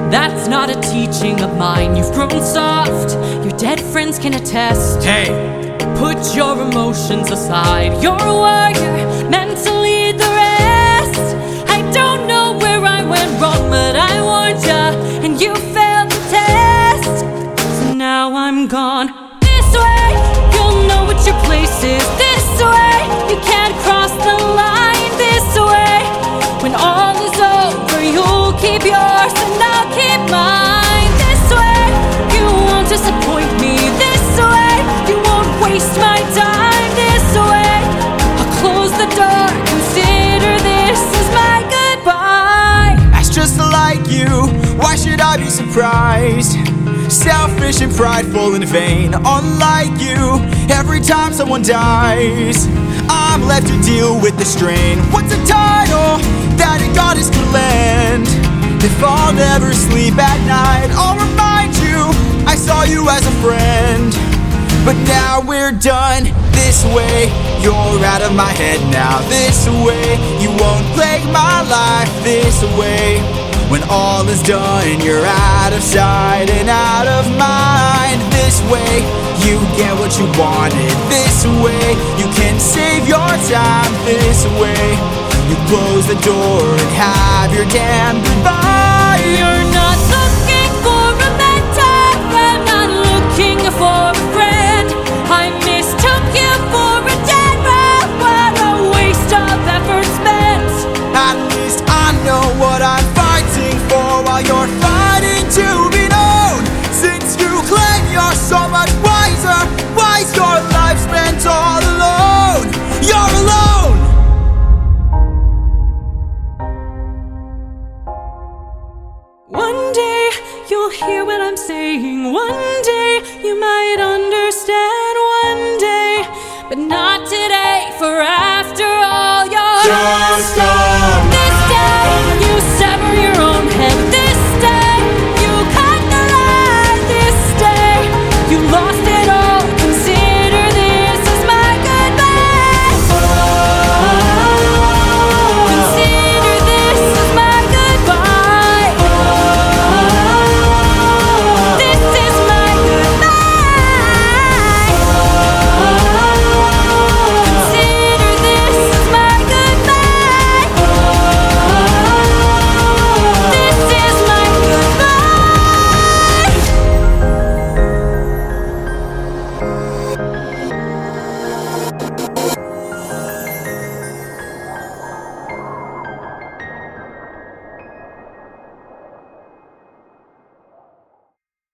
That's not a teaching of mine. You've grown soft, your dead friends can attest. Hey! Put your emotions aside. You're a warrior, meant to lead the rest. I don't know where I went wrong, but I warned ya, and you failed the test. So now I'm gone. This way, you'll know what your place is. This way, you can't cross the line. This way, when all is over, you'll keep yours and I'll keep mine. This way, you won't disappoint me. This way, you won't waste my time. This way, I'll close the door. Consider this as my goodbye. That's just like you, why should I be surprised? Selfish and prideful and vain, unlike you. Every time someone dies, I'm left to deal with the strain. What's a title that a goddess could lend? If I'll never sleep at night, I'll remind you I saw you as a friend. But now we're done. This way, you're out of my head now. This way, you won't plague my life. This way, when all is done, you're out of sight and out of mind. This way, you get what you wanted. This way, you can save your time. This way, you close the door and have your damn goodbye. You're not looking for a mentor, I'm not looking for a friend. I mistook you for a dead man. What a waste of effort spent. At least I know what I'm fighting for, while you're fighting to be known. Since you claim you're so much wiser, why's your life spent all alone? You're alone! One day you'll hear what I'm saying. One day you might understand. One day, but not today. Forever